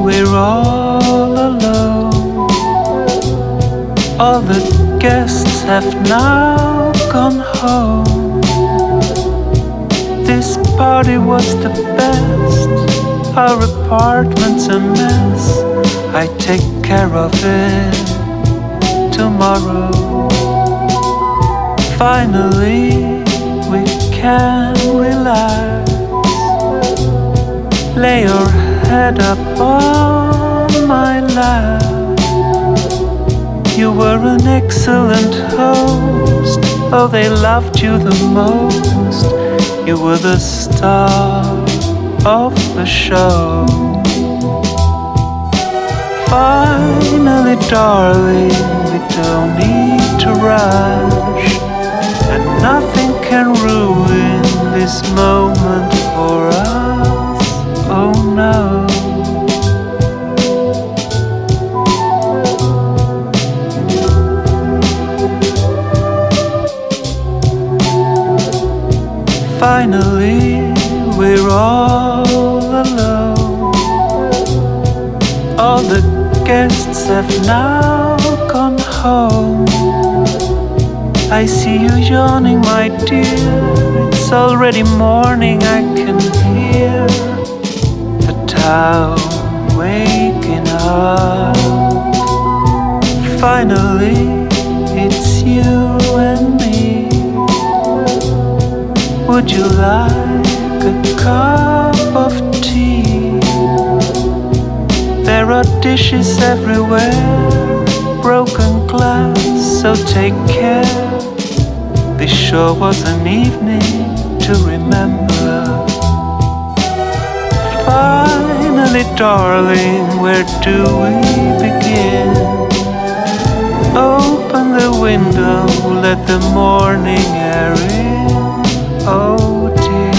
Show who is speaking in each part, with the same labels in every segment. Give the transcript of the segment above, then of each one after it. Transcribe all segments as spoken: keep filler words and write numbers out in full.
Speaker 1: we're all alone. All the guests have now gone home. This party was the best. Our apartment's a mess. I take care of it tomorrow. Finally, we can relax. Lay your head up on my lap. You were an excellent host. Oh, they loved you the most. You were the star of the show. Finally, darling, we don't need to rush, and nothing can ruin this moment for us. Oh no. Finally, we're all alone. All the guests have now gone home. I see you yawning, my dear. It's already morning, I can hear the town waking up. Finally, it's you and me. Would you like a cup of tea? There are dishes everywhere, broken glass, so take care. This sure was an evening to remember. Finally, darling, where do we begin? Open the window, let the morning air in. Oh dear.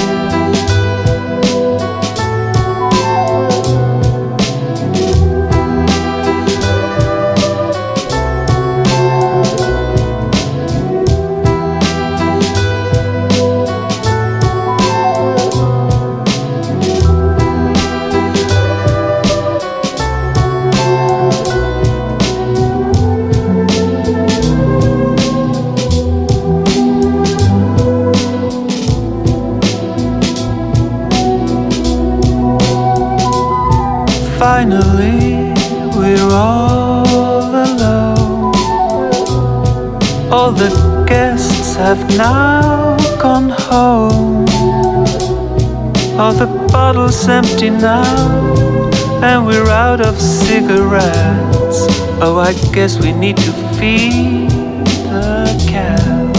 Speaker 1: Finally, we're all alone. All the guests have now gone home. All the bottles empty now, and we're out of cigarettes. Oh, I guess we need to feed the cat.